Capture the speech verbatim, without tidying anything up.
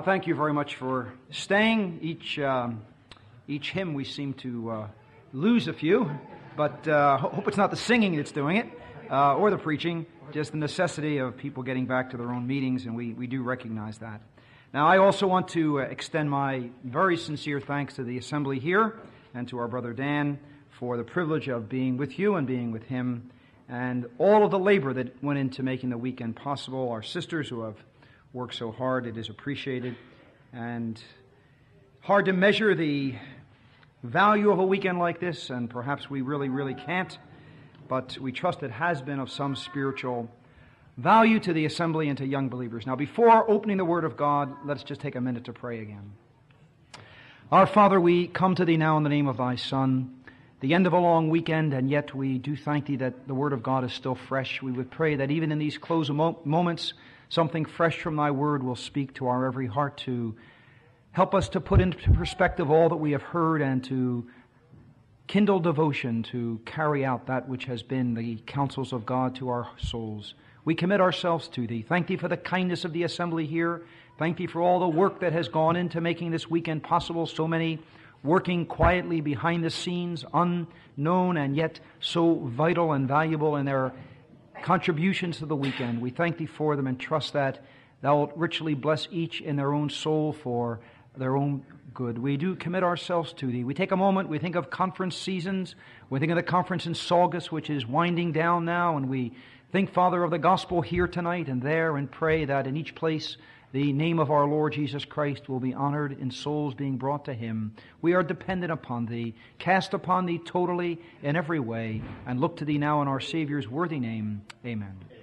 thank you very much for staying. Each um, each hymn we seem to uh, lose a few, but uh, hope it's not the singing that's doing it, uh, or the preaching, just the necessity of people getting back to their own meetings, and we, we do recognize that. Now, I also want to uh, extend my very sincere thanks to the assembly here and to our brother Dan for the privilege of being with you and being with him, and all of the labor that went into making the weekend possible. Our sisters who have worked so hard, it is appreciated, and hard to measure the value of a weekend like this, and perhaps we really, really can't, but we trust it has been of some spiritual value to the assembly and to young believers. Now, before opening the Word of God, let's just take a minute to pray again. Our Father, we come to Thee now in the name of Thy Son, the end of a long weekend, and yet we do thank Thee that the Word of God is still fresh. We would pray that even in these close mo- moments, something fresh from Thy Word will speak to our every heart to help us to put into perspective all that we have heard and to kindle devotion to carry out that which has been the counsels of God to our souls. We commit ourselves to Thee. Thank Thee for the kindness of the assembly here. Thank Thee for all the work that has gone into making this weekend possible. So many working quietly behind the scenes, unknown and yet so vital and valuable in their contributions to the weekend. We thank Thee for them and trust that Thou wilt richly bless each in their own soul for their own good. We do commit ourselves to Thee. We take a moment, we think of conference seasons. We think of the conference in Saugus, which is winding down now, and we think, Father, of the gospel here tonight and there, and pray that in each place the name of our Lord Jesus Christ will be honored in souls being brought to Him. We are dependent upon Thee, cast upon Thee totally in every way, and look to Thee now in our Savior's worthy name. Amen.